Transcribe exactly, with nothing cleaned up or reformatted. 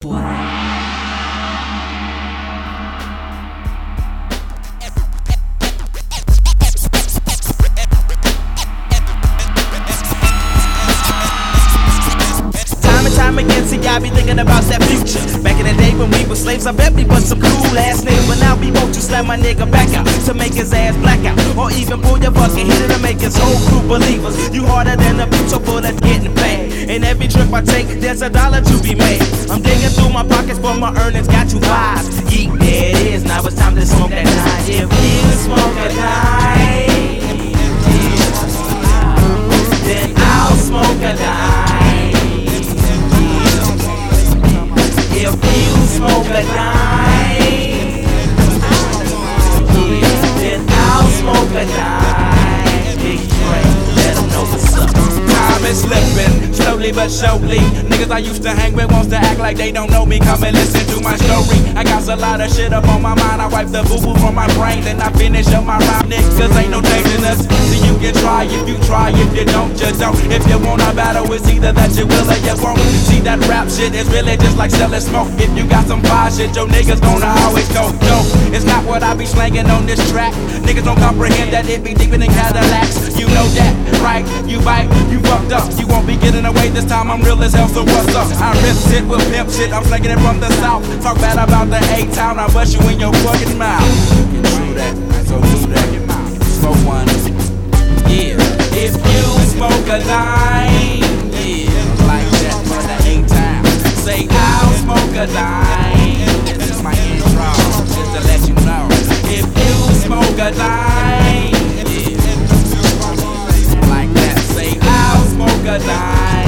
Time again, see, I be thinking about that future. Back in the day when we were slaves, I bet we was some cool ass niggas. But now we won't you slam my nigga back out to make his ass black out, or even pull your fucking heater to make his whole crew believers. You harder than a bitch, so full of getting paid. And every trip I take, there's a dollar to be made. I'm digging through my pockets for my earnings, got you vibes. Yeet, there it is, now it's time to smoke that night. If you smoke a night, then I'll smoke a night. If you smoke a night, then I'll smoke a night. Big Dre, let 'em know what's up. Time is slipping, slowly but surely. Niggas I used to hang with wants to act like they don't know me. Come and listen to my story. I got a lot of shit up on my mind. I wipe the boo-boo from my brain, then I finish up my rhyme. Niggas ain't no changing us. So you can try if you try, if you don't, you don't. If you wanna battle, it's either that you will or you won't. See, that rap shit is really just like selling smoke. If you got some fire shit, your niggas gonna always go. No, it's not what I be slanging on this track. Niggas don't comprehend that it be deeper than Cadillacs. You know that, right? You bite, you fucked up. You won't be getting away this time. I'm real as hell, so what's up? I rip shit with pimp shit. I'm slanging it from the south. Talk bad about the A-town. I bust you in your fucking mouth. You can do that, so do that. Smoke one. Yeah. If you smoke a line, yeah, like that for the A-town. Say I'll smoke a line. This is my intro, just to let you know. If you smoke a line, yeah, like that. Say I'll smoke a line.